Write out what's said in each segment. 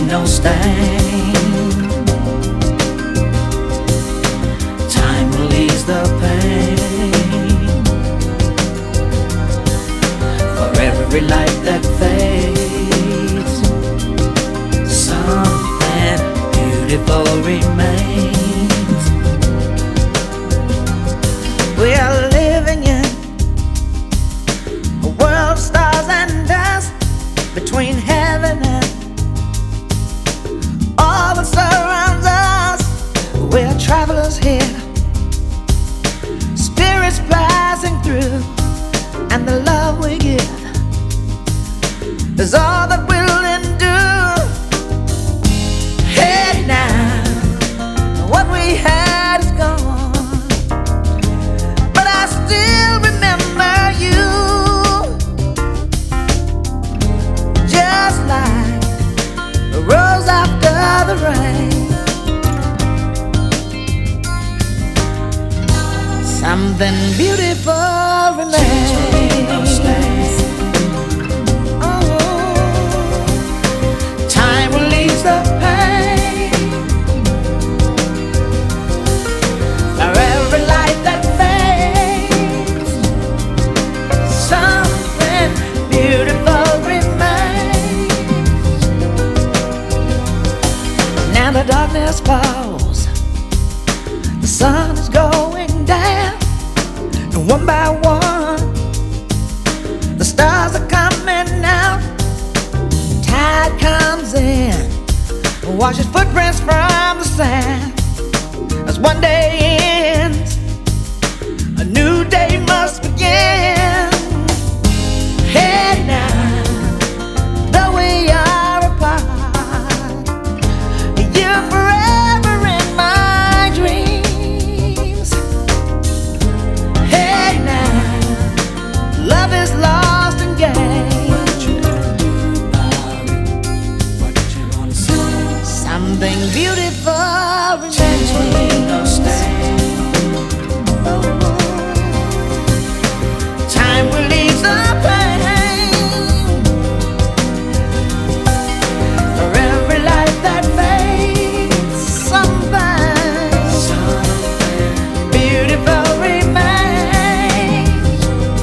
no stain. Time will ease the pain. For every light that fades, something beautiful remains. We are living in a world of stars and dust, between heaven and all that surrounds us. We're travelers here, spirits passing through, and the love we give is all that we'll endure. Hey now, what we had is gone, but I still remember you, just like a rose after the rain. Something beautiful remains. Time will ease the pain. For every light that fades, something beautiful remains. Now the darkness falls, the sun is going down, and one by one the stars are coming out. Tide comes in, washes footprints from the sand. As one day ends, a new day must begin. Hey now, though we are apart, you're forever in my dreams. Hey now, love is lost and gained. Something beautiful remains. No stain. Time will ease the pain. For every light that fades, something beautiful remains.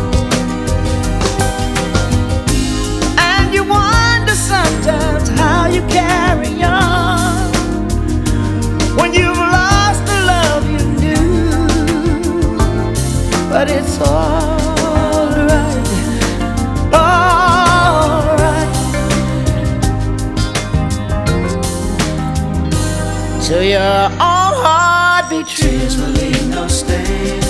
And you wonder sometimes how you carry on when you've lost the love you knew. But it's alright, alright. To your own heart be true. Tears will leave no stain.